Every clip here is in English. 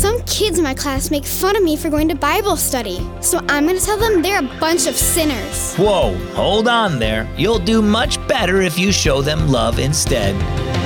Some kids in my class make fun of me for going to Bible study, so I'm going to tell them they're a bunch of sinners. Whoa, hold on there. You'll do much better if you show them love instead.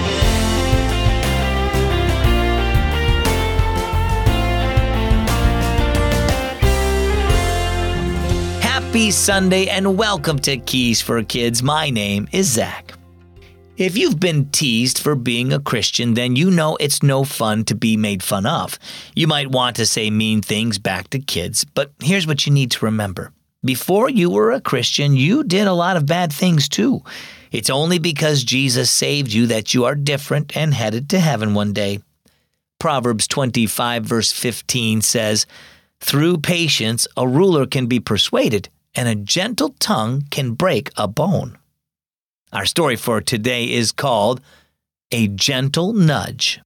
Happy Sunday and welcome to Keys for Kids. My name is Zach. If you've been teased for being a Christian, then you know it's no fun to be made fun of. You might want to say mean things back to kids, but here's what you need to remember. Before you were a Christian, you did a lot of bad things too. It's only because Jesus saved you that you are different and headed to heaven one day. Proverbs 25 verse 15 says, "Through patience a ruler can be persuaded, and a gentle tongue can break a bone." Our story for today is called A Gentle Nudge.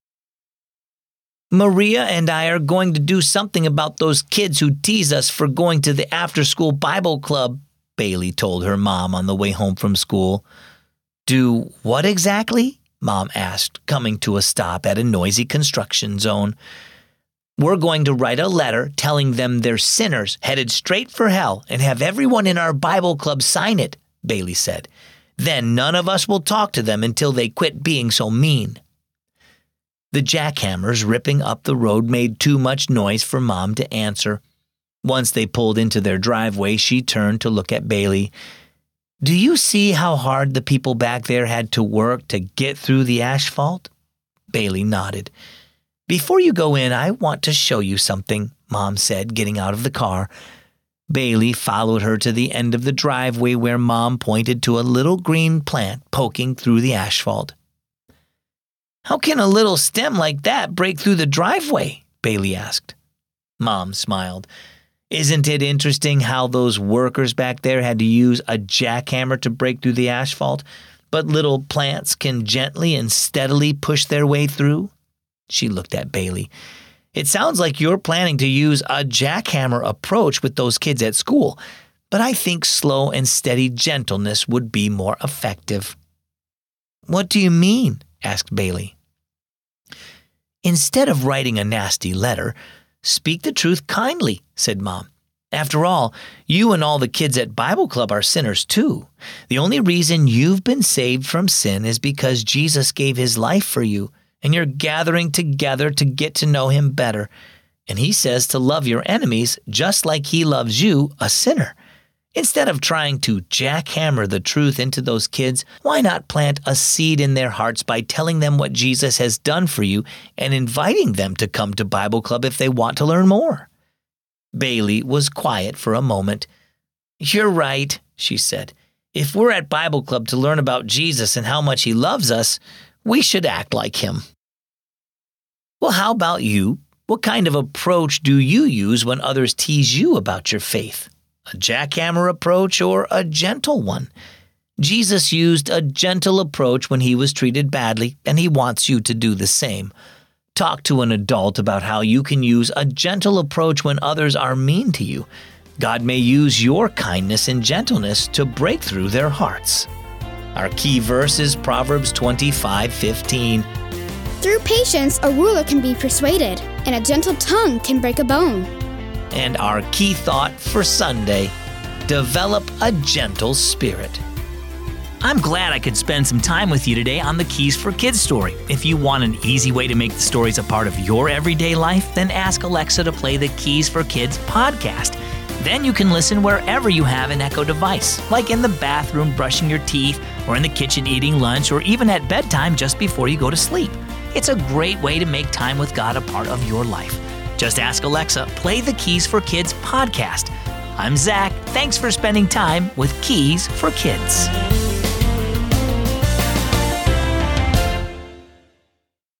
Maria and I are going to do something about those kids who tease us for going to the after-school Bible club, Bailey told her mom on the way home from school. Do what exactly? Mom asked, coming to a stop at a noisy construction zone. We're going to write a letter telling them they're sinners headed straight for hell and have everyone in our Bible club sign it, Bailey said. Then none of us will talk to them until they quit being so mean. The jackhammers ripping up the road made too much noise for Mom to answer. Once they pulled into their driveway, she turned to look at Bailey. Do you see how hard the people back there had to work to get through the asphalt? Bailey nodded. Before you go in, I want to show you something, Mom said, getting out of the car. Bailey followed her to the end of the driveway where Mom pointed to a little green plant poking through the asphalt. How can a little stem like that break through the driveway? Bailey asked. Mom smiled. Isn't it interesting how those workers back there had to use a jackhammer to break through the asphalt, but little plants can gently and steadily push their way through? She looked at Bailey. It sounds like you're planning to use a jackhammer approach with those kids at school, but I think slow and steady gentleness would be more effective. What do you mean? Asked Bailey. Instead of writing a nasty letter, speak the truth kindly, said Mom. After all, you and all the kids at Bible Club are sinners too. The only reason you've been saved from sin is because Jesus gave his life for you, and you're gathering together to get to know him better. And he says to love your enemies just like he loves you, a sinner. Instead of trying to jackhammer the truth into those kids, why not plant a seed in their hearts by telling them what Jesus has done for you and inviting them to come to Bible Club if they want to learn more? Bailey was quiet for a moment. You're right, she said. If we're at Bible Club to learn about Jesus and how much he loves us, we should act like him. Well, how about you? What kind of approach do you use when others tease you about your faith? A jackhammer approach or a gentle one? Jesus used a gentle approach when he was treated badly, and he wants you to do the same. Talk to an adult about how you can use a gentle approach when others are mean to you. God may use your kindness and gentleness to break through their hearts. Our key verse is Proverbs 25:15. Through patience, a ruler can be persuaded, and a gentle tongue can break a bone. And our key thought for Sunday, develop a gentle spirit. I'm glad I could spend some time with you today on the Keys for Kids story. If you want an easy way to make the stories a part of your everyday life, then ask Alexa to play the Keys for Kids podcast. Then you can listen wherever you have an Echo device, like in the bathroom brushing your teeth, or in the kitchen eating lunch, or even at bedtime just before you go to sleep. It's a great way to make time with God a part of your life. Just ask Alexa, play the Keys for Kids podcast. I'm Zach. Thanks for spending time with Keys for Kids.